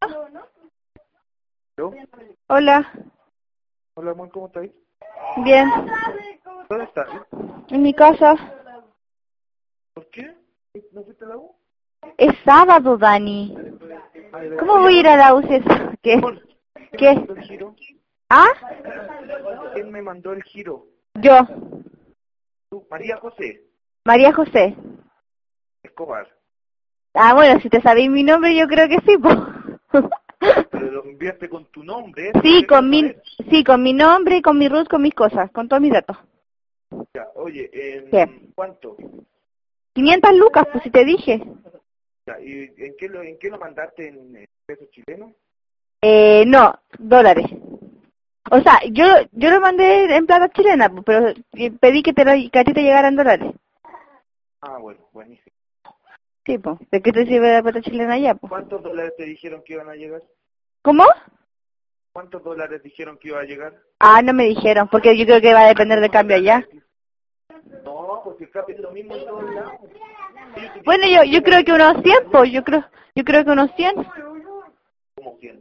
¿Yo? Hola. Hola, amor, ¿cómo estás? Bien. ¿Dónde estás? En mi casa. ¿Por qué? ¿No fuiste a la U? Es sábado, Dani. Ay, ¿Cómo voy a ir a la UCS? ¿Qué? amor, ¿quién ¿Qué? me mandó el giro? ¿Ah? ¿Quién me mandó el giro? Yo. ¿Tú? María José María José. Escobar. Ah, bueno, si te sabéis mi nombre, yo creo que sí, po. Pero lo enviaste con tu nombre, ¿eh? Sí, con mi nombre, con mi root, con mis cosas, con todos mis datos. Ya, oye, ¿Qué? ¿cuánto? 500 lucas, pues si te dije. Ya, ¿y en qué lo mandaste en pesos chilenos? No, dólares. O sea, yo lo mandé en plata chilena, pues, pero pedí que que a ti te llegaran dólares. Ah, bueno, buenísimo. Sí, pues. ¿De qué te sirve la plata chilena allá, pues? ¿Cuántos dólares te dijeron que iban a llegar? ¿Cómo? ¿Cuántos dólares dijeron que iba a llegar? Ah, no me dijeron, porque yo creo que va a depender del cambio allá. No, porque el cambio es lo mismo en todos lados. Bueno, yo creo que unos 100, pues, yo creo que unos 100. ¿Cómo 100?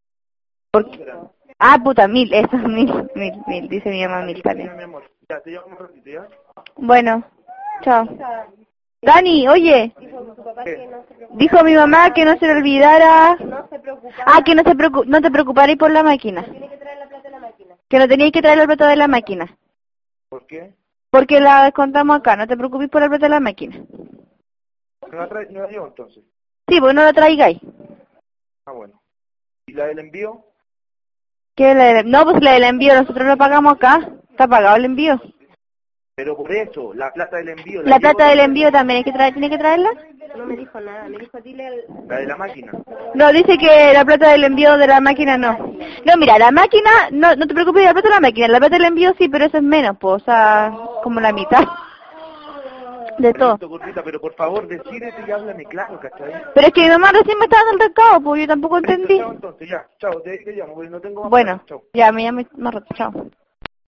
Ah, puta, 1000, eso es 1000, dice mi mamá 1000 también. Mi amor, ya, te llamo un ratito, ¿ya? Bueno, chao. Dani, oye, ¿Qué? dijo mi mamá que no se le olvidara... Ah, que no te preocuparais por la máquina. Que no teníais que traer la plata de la máquina. ¿Por qué? Porque la descontamos acá, no te preocupes por la plata de la máquina. ¿No la llevo entonces? Sí, pues no la traigáis. Ah, bueno. ¿Y la del envío? No, pues la del envío, nosotros lo pagamos acá. Está pagado el envío. Pero por eso, la plata del envío... La plata del envío también hay que ¿tiene que traerla? No me dijo nada, me dijo dile La de la máquina. No, dice que la plata del envío de la máquina no. No, mira, la máquina, no te preocupes de la plata de la máquina. La plata del envío sí, pero eso es menos, pues, o sea, como la mitad de todo. Listo, gordita, pero por favor, decídete y háblame claro, ¿cachai? Pero es que mi mamá recién me estaba dando el recado, pues yo tampoco Listo, entendí. chao entonces, ya, chao, te llamo, porque no tengo más Bueno, planes, chao. ya me llamo más rato, chao.